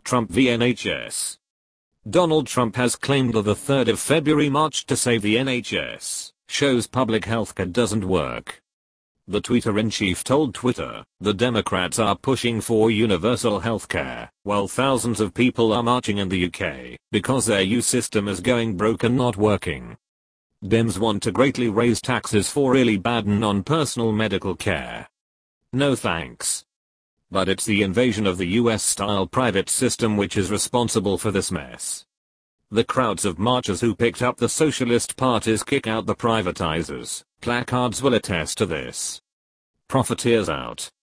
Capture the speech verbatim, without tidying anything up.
Trump v N H S. Donald Trump has claimed that the third of February march to save the N H S shows public healthcare doesn't work. The tweeter-in-chief told Twitter, the Democrats are pushing for universal healthcare, while thousands of people are marching in the U K because their U system is going broke and not working. Dems want to greatly raise taxes for really bad non-personal medical care. No thanks. But it's the invasion of the U S-style private system which is responsible for this mess. The crowds of marchers who picked up the Socialist Party's "Kick Out the Privatizers" placards will attest to this. Profiteers out.